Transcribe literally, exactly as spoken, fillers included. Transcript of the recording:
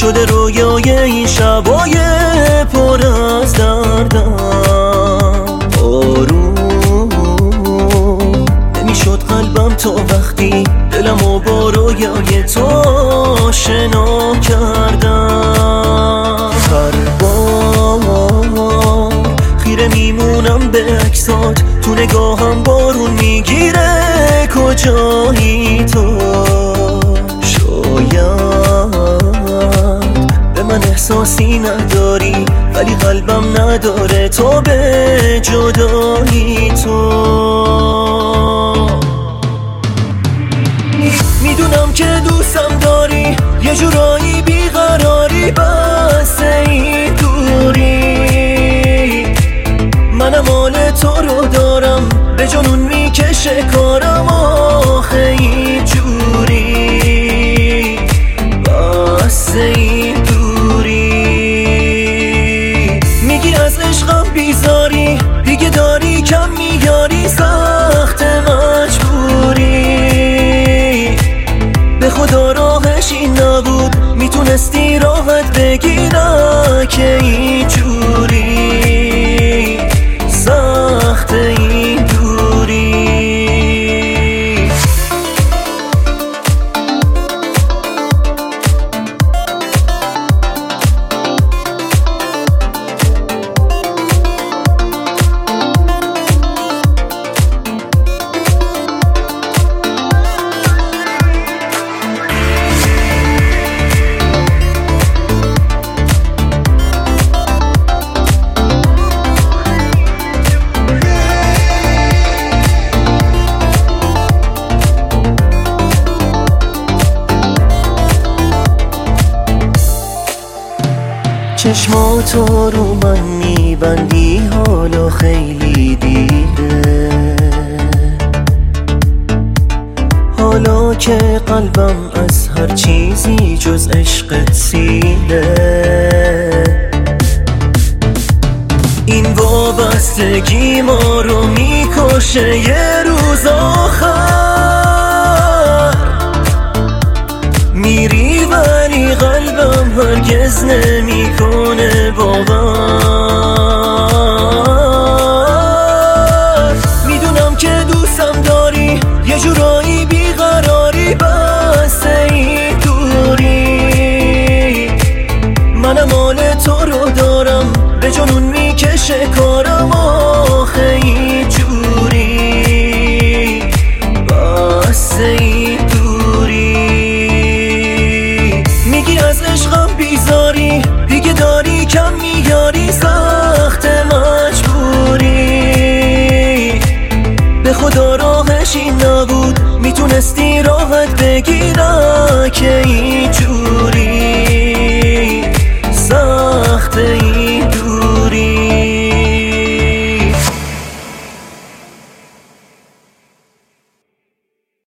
شده رویای این شبای پر از دردم. آروم نمیشد قلبم تا وقتی دلمو با رویای تو آشنا کردم. هر بار خیره میمونم به عکسات، تو نگاهم بارون میگیره کجایی تو. به من احساسی نداری ولی قلبم نداره تو به جدایی تو. میدونم که دوستم داری، یه جورایی بیقراری، بس این دوری. منم حال تو رو دارم، به جنون میکشه کارم آخه این جوری. بس این از عشقم بیزاری، دیگه داری کم میاری، سخت مجبوری. به خدا راهش این نبود، میتونستی راحت بگی نه که این جوری. سخت این دوری. چشماتو رو من میبندی حالا خیلی دیره. حالا که قلبم از هر چیزی جز عشقت سیره. این وابستگی ما رو میکشه یه روز آخر. میری ولی قلبم هرگز نمیکنه باور. میدونم که دوستم داری، یه جورایی بیقراری، بس این دوری. منم حال تو رو دارم، به جنون میکشه کارم آخه این جوری. بس این از عشقم بیزاری، دیگه داری کم میاری، سخت مجبوری. به خدا راهش این نبود، میتونستی راحت بگی